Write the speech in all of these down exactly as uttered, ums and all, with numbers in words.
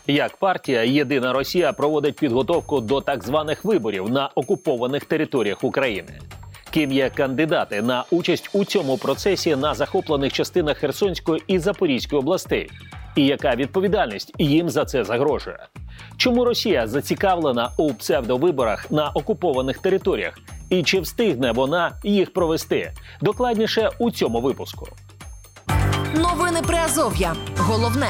Як партія «Єдина Росія» проводить підготовку до так званих виборів на окупованих територіях України? Ким є кандидати на участь у цьому процесі на захоплених частинах Херсонської і Запорізької областей? І яка відповідальність їм за це загрожує? Чому Росія зацікавлена у псевдовиборах на окупованих територіях? І чи встигне вона їх провести? Докладніше у цьому випуску. Новини Приазов'я. Головне.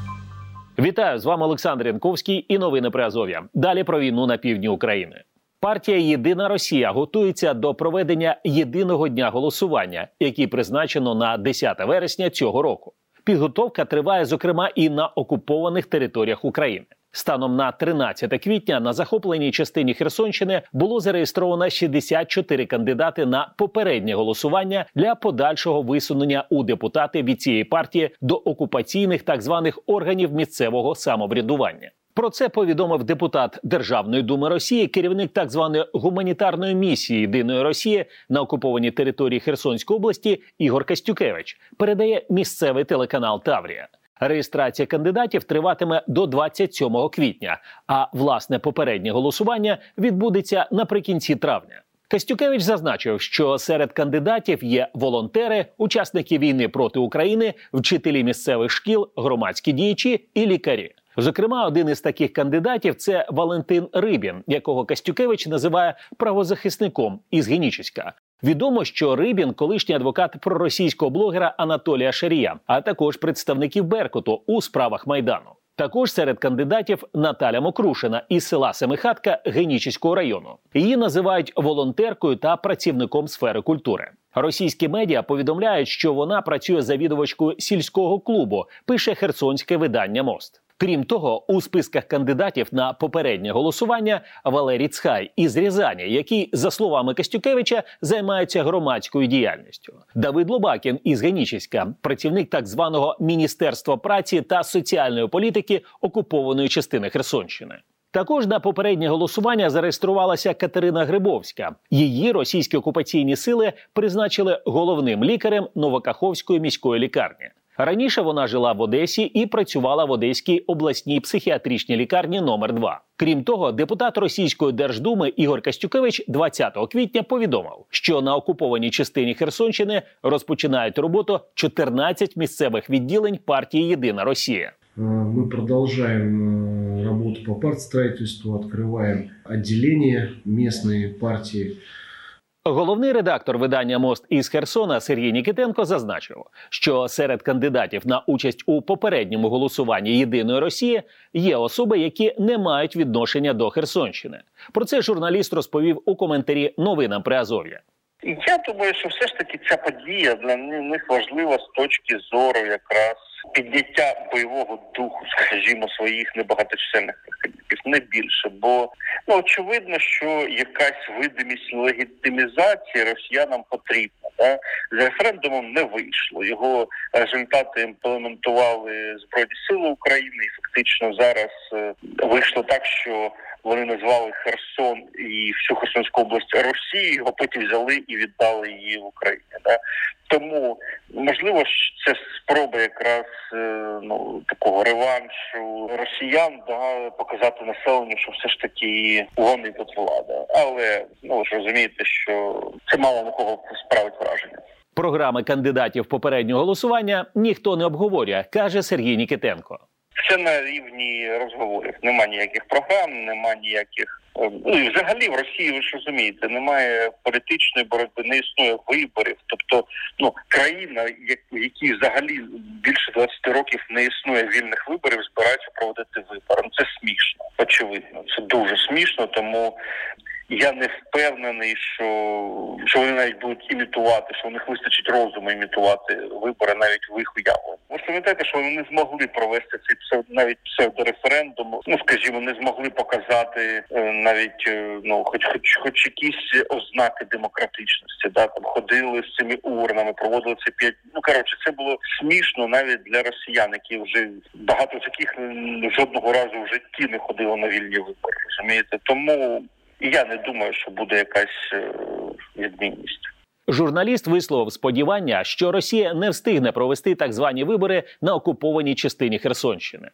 Вітаю, з вами Олександр Янковський і новини Приазов'я. Далі про війну на півдні України. Партія «Єдина Росія» готується до проведення єдиного дня голосування, який призначено на десяте вересня цього року. Підготовка триває, зокрема, і на окупованих територіях України. Станом на тринадцяте квітня на захопленій частині Херсонщини було зареєстровано шістдесят чотири кандидати на попереднє голосування для подальшого висунення у депутати від цієї партії до окупаційних так званих органів місцевого самоврядування. Про це повідомив депутат Державної думи Росії, керівник так званої гуманітарної місії «Єдиної Росії» на окупованій території Херсонської області Ігор Костюкевич, передає місцевий телеканал «Таврія». Реєстрація кандидатів триватиме до двадцять сьомого квітня, а власне попереднє голосування відбудеться наприкінці травня. Костюкевич зазначив, що серед кандидатів є волонтери, учасники війни проти України, вчителі місцевих шкіл, громадські діячі і лікарі. Зокрема, один із таких кандидатів – це Валентин Рибін, якого Костюкевич називає правозахисником із Генічеська. Відомо, що Рибін – колишній адвокат проросійського блогера Анатолія Шарія, а також представників Беркуту у справах Майдану. Також серед кандидатів Наталя Мокрушина із села Семихатка Генічеського району. Її називають волонтеркою та працівником сфери культури. Російські медіа повідомляють, що вона працює завідувачкою сільського клубу, пише херсонське видання «Мост». Крім того, у списках кандидатів на попереднє голосування Валерій Цхай із Рязані, який, за словами Костюкевича, займається громадською діяльністю. Давид Лобакін із Генічеська, працівник так званого Міністерства праці та соціальної політики окупованої частини Херсонщини. Також на попереднє голосування зареєструвалася Катерина Грибовська. Її російські окупаційні сили призначили головним лікарем Новокаховської міської лікарні. Раніше вона жила в Одесі і працювала в Одеській обласній психіатричній лікарні номер два. Крім того, депутат Російської Держдуми Ігор Костюкевич двадцятого квітня повідомив, що на окупованій частині Херсонщини розпочинають роботу чотирнадцять місцевих відділень партії «Єдина Росія». Мы продолжаем работу по партстроительству, открываем отделения местной партии. Головний редактор видання «Мост» із Херсона Сергій Нікітенко зазначив, що серед кандидатів на участь у попередньому голосуванні «Єдиної Росії» є особи, які не мають відношення до Херсонщини. Про це журналіст розповів у коментарі новинам Приазов'я. Я думаю, що все ж таки ця подія для них важлива з точки зору якраз підняття бойового духу, скажімо, своїх небагаточисельних прихильників, не більше. Бо ну, очевидно, що якась видимість легітимізації росіянам потрібна. Да? З референдумом не вийшло. Його результати імплементували Збройні Сили України і фактично зараз е, вийшло так, що вони назвали Херсон і всю Херсонську область Росією, а потім взяли і віддали її в Україні. Да? Тому, можливо, це спроба якраз ну, такого реваншу росіян, да, показати населенню, що все ж таки вони тут влада. Але, ну, ви ж розумієте, що це мало на кого справить враження. Програми кандидатів попереднього голосування ніхто не обговорює, каже Сергій Нікітенко. Це на рівні розговорів. Нема ніяких програм, нема ніяких... Ну і взагалі в Росії, ви ж розумієте, немає політичної боротьби, не існує виборів. Тобто, ну, країна, в якій взагалі більше двадцяти років не існує вільних виборів, збирається проводити вибори. Ну, це смішно, очевидно. Це дуже смішно, тому я не впевнений, що, що вони навіть будуть імітувати, що у них вистачить розуму імітувати вибори навіть в їх уявленні. Ви ж пам'ятаєте, що вони не змогли провести цей псев, навіть псевдореферендум, ну, скажімо, не змогли показати е, навіть, е, ну, хоч, хоч, хоч якісь ознаки демократичності, да, там ходили з цими урнами, проводили це п'ять, ну, коротше, це було смішно навіть для росіян, які вже, багато з яких жодного разу в житті не ходили на вільні вибори, розумієте? Тому я не думаю, що буде якась е, відмінність. Журналіст висловив сподівання, що Росія не встигне провести так звані вибори на окупованій частині Херсонщини.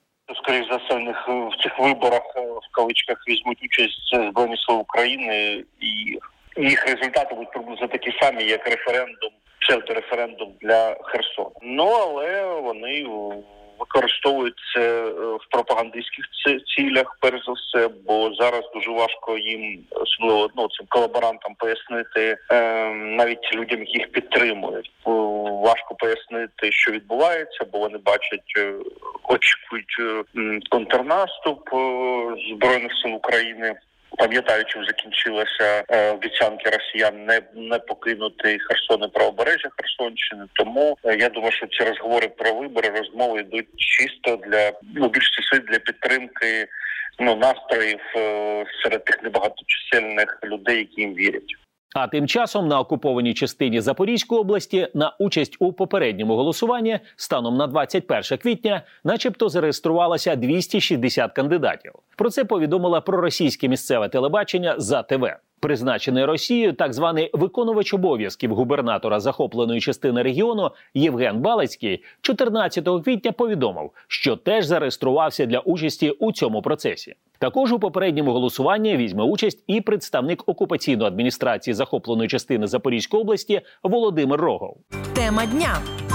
скоріш за все, в них в цих виборах в кавичках візьмуть участь Збройні Сили України, і їх результати будуть приблизно такі самі, як референдум, псевдореферендум для Херсона. Ну, але вони використовують це в пропагандистських цілях, перш за все, бо зараз дуже важко їм, особливо ну, цим колаборантам, пояснити, е, навіть людям, які їх підтримують. Важко пояснити, що відбувається, бо вони бачать, е, очікують е, контрнаступ е, Збройних сил України. Пам'ятаю, чим закінчилася е, обіцянки росіян не, не покинути Херсон і правобережжя Херсонщини. Тому е, я думаю, що ці розговори про вибори, розмови йдуть чисто для, ну, більшості для підтримки ну, настроїв е, серед тих небагаточисельних людей, які їм вірять. А тим часом на окупованій частині Запорізької області на участь у попередньому голосуванні станом на двадцять перше квітня начебто зареєструвалося двісті шістдесят кандидатів. Про це повідомила проросійське місцеве телебачення ЗА-ТВ. Призначений Росією так званий виконувач обов'язків губернатора захопленої частини регіону Євген Балицький чотирнадцятого квітня повідомив, що теж зареєструвався для участі у цьому процесі. Також у попередньому голосуванні візьме участь і представник окупаційної адміністрації захопленої частини Запорізької області Володимир Рогов. Тема дня.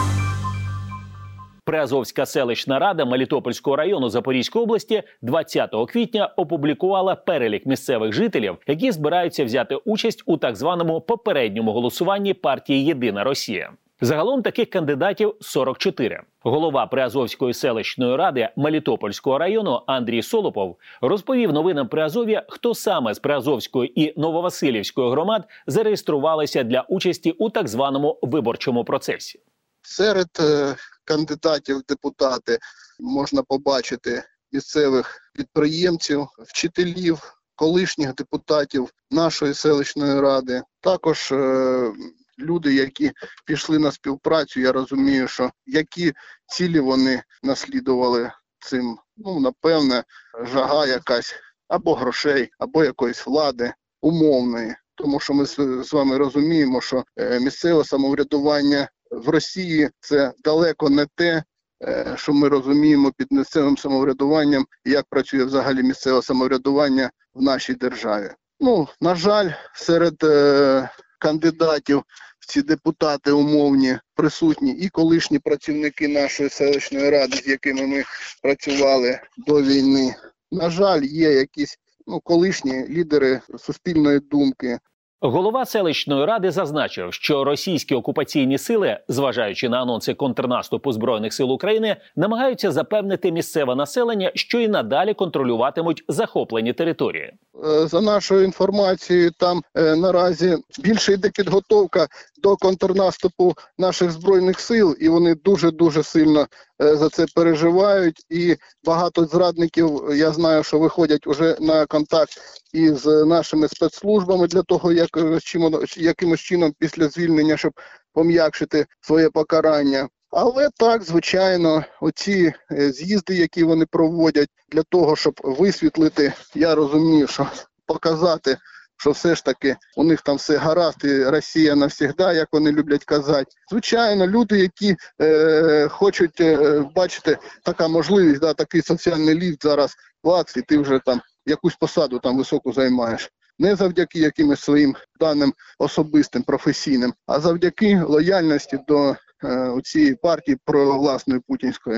Приазовська селищна рада Мелітопольського району Запорізької області двадцятого квітня опублікувала перелік місцевих жителів, які збираються взяти участь у так званому попередньому голосуванні партії «Єдина Росія». Загалом таких кандидатів сорок чотири. Голова Приазовської селищної ради Мелітопольського району Андрій Солопов розповів новинам Приазов'я, хто саме з Приазовської і Нововасилівської громад зареєструвалися для участі у так званому виборчому процесі. Серед е, кандидатів в депутати можна побачити місцевих підприємців, вчителів, колишніх депутатів нашої селищної ради. Також е, люди, які пішли на співпрацю, я розумію, що які цілі вони наслідували цим. Ну, напевне, жага якась або грошей, або якоїсь влади умовної. Тому що ми з вами розуміємо, що е, місцеве самоврядування в Росії – це далеко не те, що ми розуміємо під місцевим самоврядуванням, як працює взагалі місцеве самоврядування в нашій державі. Ну, на жаль, серед е, кандидатів в ці депутати умовні присутні і колишні працівники нашої селищної ради, з якими ми працювали до війни. На жаль, є якісь ну, колишні лідери суспільної думки. Голова селищної ради зазначив, що російські окупаційні сили, зважаючи на анонси контрнаступу Збройних сил України, намагаються запевнити місцеве населення, що і надалі контролюватимуть захоплені території. За нашою інформацією, там е, наразі більше йде підготовка до контрнаступу наших Збройних сил, і вони дуже-дуже сильно е, за це переживають. І багато зрадників, я знаю, що виходять уже на контакт із нашими спецслужбами для того, як чим, якимось чином після звільнення, щоб пом'якшити своє покарання. Але так, звичайно, оці з'їзди, які вони проводять для того, щоб висвітлити, я розумію, що показати, що все ж таки у них там все гаразд і Росія навсігда, як вони люблять казати. Звичайно, люди, які е, хочуть е, бачити така можливість, да, такий соціальний ліфт зараз, клац, і ти вже там якусь посаду там високу займаєш. Не завдяки якимось своїм даним особистим, професійним, а завдяки лояльності до е, цієї партії провласної путінської.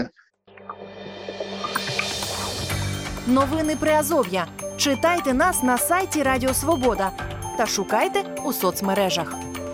Новини Приазов'я. Читайте нас на сайті Радіо Свобода та шукайте у соцмережах.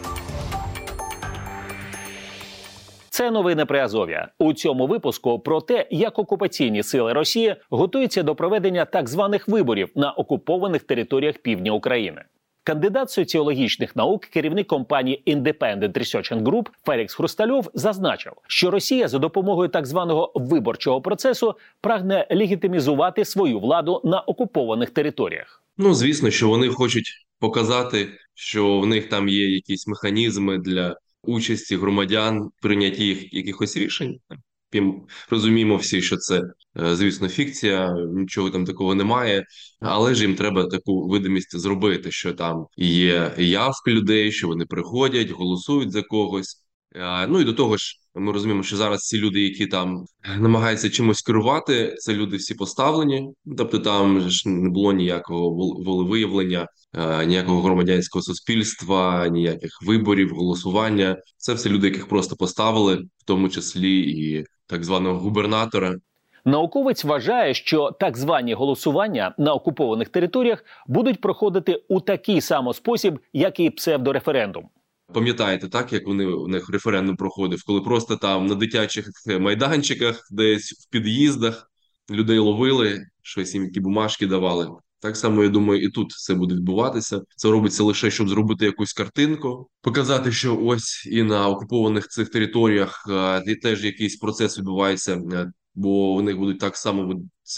Це новини Приазов'я. У цьому випуску про те, як окупаційні сили Росії готуються до проведення так званих виборів на окупованих територіях півдня України. Кандидат соціологічних наук, керівник компанії Independent Research Group Фелікс Хрустальов зазначив, що Росія за допомогою так званого виборчого процесу прагне легітимізувати свою владу на окупованих територіях. Ну, звісно, що вони хочуть показати, що в них там є якісь механізми для участі громадян в прийнятті їх якихось рішень. Розуміємо всі, що це, звісно, фікція, нічого там такого немає, але ж їм треба таку видимість зробити, що там є явка людей, що вони приходять, голосують за когось. Ну і до того ж, ми розуміємо, що зараз ці люди, які там намагаються чимось керувати, це люди всі поставлені. Тобто там ж не було ніякого волевиявлення, ніякого громадянського суспільства, ніяких виборів, голосування. Це все люди, яких просто поставили, в тому числі і так званого губернатора. Науковець вважає, що так звані голосування на окупованих територіях будуть проходити у такий самий спосіб, як і псевдореферендум. Пам'ятаєте, так, як вони у них референдум проходив, коли просто там на дитячих майданчиках, десь в під'їздах людей ловили, щось їм які бумажки давали. Так само, я думаю, і тут це буде відбуватися. Це робиться лише, щоб зробити якусь картинку, показати, що ось і на окупованих цих територіях е, теж якийсь процес відбувається, е, бо в них будуть так само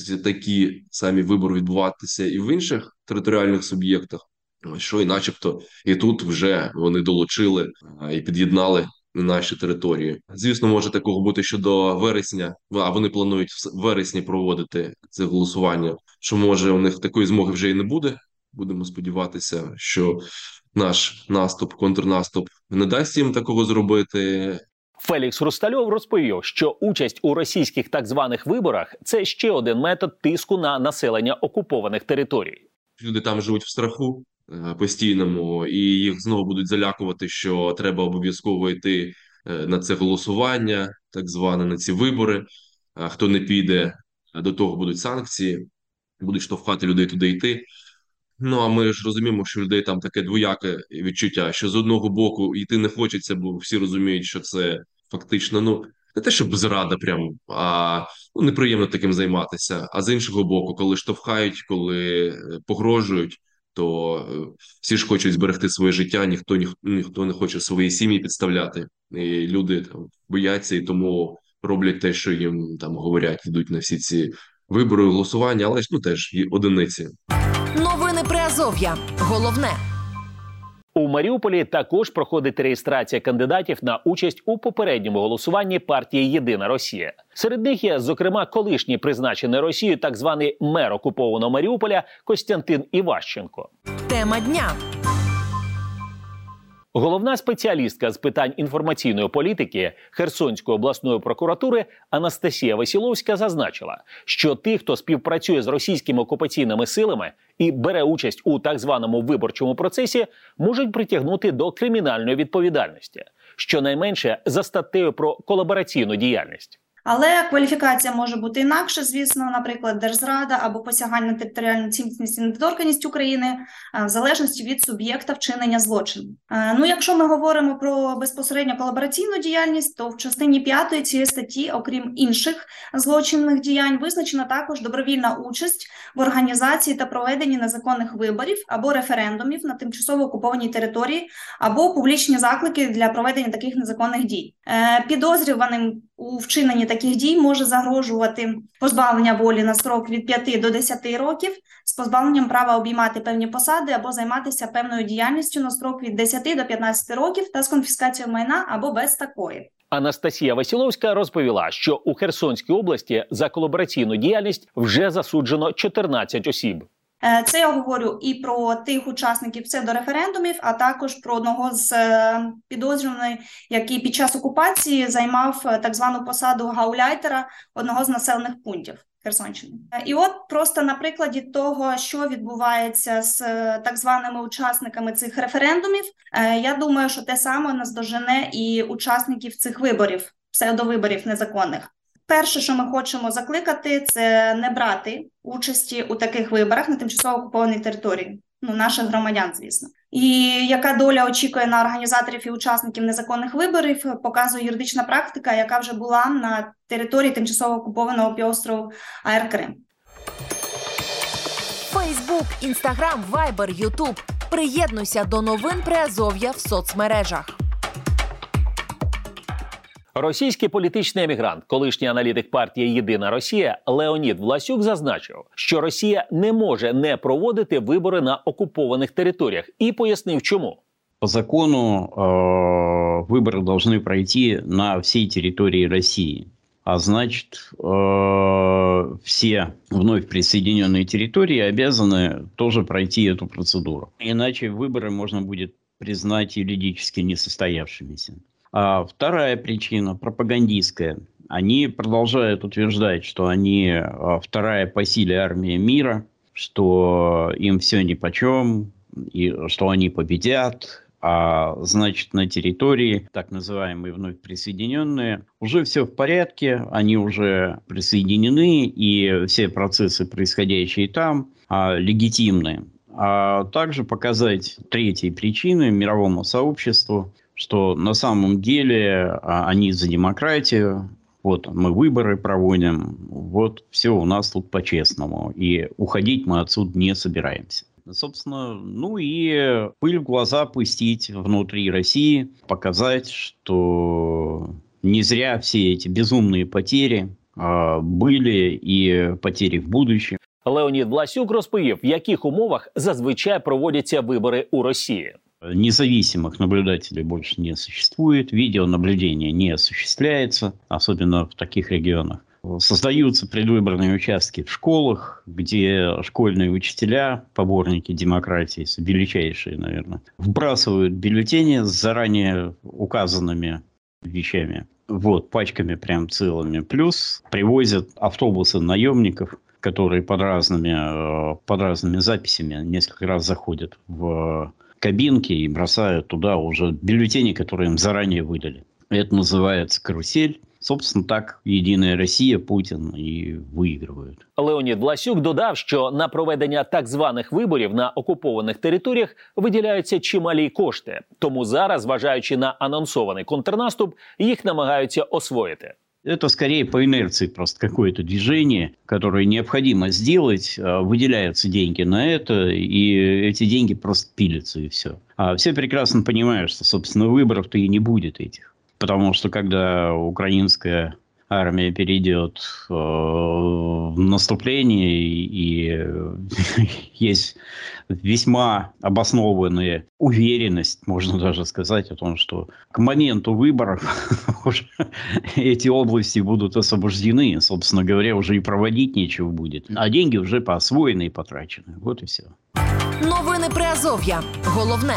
такі самі вибори відбуватися і в інших територіальних суб'єктах. Що і начебто і тут вже вони долучили а, і під'єднали наші території. Звісно, може такого бути, що до вересня, а вони планують в вересні проводити це голосування, що може у них такої змоги вже і не буде. Будемо сподіватися, що наш наступ, контрнаступ не дасть їм такого зробити. Фелікс Рустальов розповів, що участь у російських так званих виборах – це ще один метод тиску на населення окупованих територій. Люди там живуть в страху постійному, і їх знову будуть залякувати, що треба обов'язково йти на це голосування, так зване, на ці вибори. А хто не піде, до того будуть санкції, будуть штовхати людей туди йти. Ну, а ми ж розуміємо, що людей там таке двояке відчуття, що з одного боку йти не хочеться, бо всі розуміють, що це фактично, ну, не те, щоб зрада прям, а ну, неприємно таким займатися. А з іншого боку, коли штовхають, коли погрожують, то всі ж хочуть зберегти своє життя, ніхто, ніхто, ніхто не хоче свої сім'ї підставляти. І люди там бояться і тому роблять те, що їм там говорять, йдуть на всі ці вибори, голосування, але ж ну теж є одиниці. Новини Приазов'я. Головне. У Маріуполі також проходить реєстрація кандидатів на участь у попередньому голосуванні партії «Єдина Росія». Серед них є, зокрема, колишній призначений Росією так званий мер окупованого Маріуполя Костянтин Іващенко. Тема дня. Головна спеціалістка з питань інформаційної політики Херсонської обласної прокуратури Анастасія Васіловська зазначила, що ті, хто співпрацює з російськими окупаційними силами і бере участь у так званому виборчому процесі, можуть притягнути до кримінальної відповідальності, щонайменше за статтею про колабораційну діяльність. Але кваліфікація може бути інакша, звісно, наприклад, держзрада або посягання на територіальну цілісність і недоторканність України, в залежності від суб'єкта вчинення злочину. Ну, якщо ми говоримо про безпосередньо колабораційну діяльність, то в частині п'ятої цієї статті, окрім інших злочинних діянь, визначена також добровільна участь в організації та проведенні незаконних виборів або референдумів на тимчасово окупованій території, або публічні заклики для проведення таких незаконних дій. Підозрюваним у вчиненні таких дій може загрожувати позбавлення волі на строк від п'яти до десяти років з позбавленням права обіймати певні посади або займатися певною діяльністю на строк від десяти до п'ятнадцяти років та з конфіскацією майна або без такої. Анастасія Васіловська розповіла, що у Херсонській області за колабораційну діяльність вже засуджено чотирнадцять осіб. Це я говорю і про тих учасників псевдореферендумів, а також про одного з підозрюваних, який під час окупації займав так звану посаду гауляйтера одного з населених пунктів Херсонщини. І от просто на прикладі того, що відбувається з так званими учасниками цих референдумів, я думаю, що те саме наздожене і учасників цих виборів, псевдовиборів незаконних. Перше, що ми хочемо закликати, це не брати участі у таких виборах на тимчасово окупованій території, ну, наших громадян, звісно. І яка доля очікує на організаторів і учасників незаконних виборів, показує юридична практика, яка вже була на території тимчасово окупованого півострову АР Крим. Фейсбук, Інстаграм, Вайбер, Ютуб. Приєднуйся до новин Приазов'я в соцмережах. Російський політичний емігрант, колишній аналітик партії «Єдина Росія» Леонід Власюк зазначив, що Росія не може не проводити вибори на окупованих територіях, і пояснив, чому. По закону э, выборы должны пройти на всей территории России. А значит, э, все вновь присоединенные территории обязаны тоже пройти эту процедуру. Иначе выборы можно будет признать юридически несостоявшимися. А вторая причина пропагандистская. Они продолжают утверждать, что они вторая по силе армия мира, что им все нипочем, и что они победят. А значит, на территории, так называемые вновь присоединенные, уже все в порядке, они уже присоединены, и все процессы, происходящие там, легитимны. А также показать третьей причиной мировому сообществу, что на самом деле они за демократию, вот мы выборы проводим, вот все у нас тут по-честному, и уходить мы отсюда не собираемся. Собственно, ну и пыль в глаза пустить внутри России, показать, что не зря все эти безумные потери а, были і потери в будущем. Леонід Власюк розповів, в яких умовах зазвичай проводяться вибори у Росії. Независимых наблюдателей больше не существует, видеонаблюдение не осуществляется, особенно в таких регионах. Создаются предвыборные участки в школах, где школьные учителя, поборники демократии, величайшие, наверное, вбрасывают бюллетени с заранее указанными вещами, вот, пачками прям целыми. Плюс привозят автобусы наемников, которые под разными, под разными записями несколько раз заходят в кабинки и бросают туда уже бюллетени, которые им заранее выдали. Это называется карусель. Собственно, так Єдина Росія, Путін і виігрують. Леонід Власюк додав, що на проведення так званих виборів на окупованих територіях виділяються чималі кошти. Тому зараз, зважаючи на анонсований контрнаступ, їх намагаються освоїти. Это скорее по инерции просто какое-то движение, которое необходимо сделать. Выделяются деньги на это, и эти деньги просто пилятся, и все. А все прекрасно понимают, что, собственно, выборов-то и не будет этих. Потому что когда украинская армия перейдет э, в наступление, и, и есть весьма обоснованная уверенность, можно даже сказать, о том, что к моменту выборов уже эти области будут освобождены, собственно говоря, уже и проводить нечего будет. А деньги уже поосвоены и потрачены. Вот и все. Новини Приазов'я. Головне.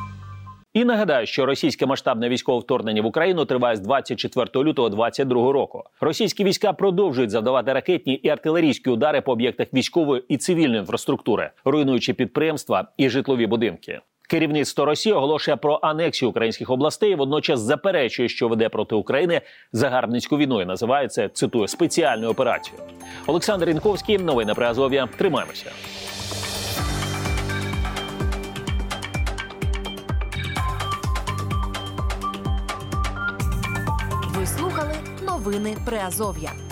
І нагадаю, що російське масштабне військове вторгнення в Україну триває з двадцять четвертого лютого двадцять другого року. Російські війська продовжують завдавати ракетні і артилерійські удари по об'єктах військової і цивільної інфраструктури, руйнуючи підприємства і житлові будинки. Керівництво Росії оголошує про анексію українських областей, водночас заперечує, що веде проти України загарбницьку війну і називає це, цитую, спеціальною операцією. Олександр Янковський, новини Приазов'я. Тримаємося. Ви слухали новини Приазов'я.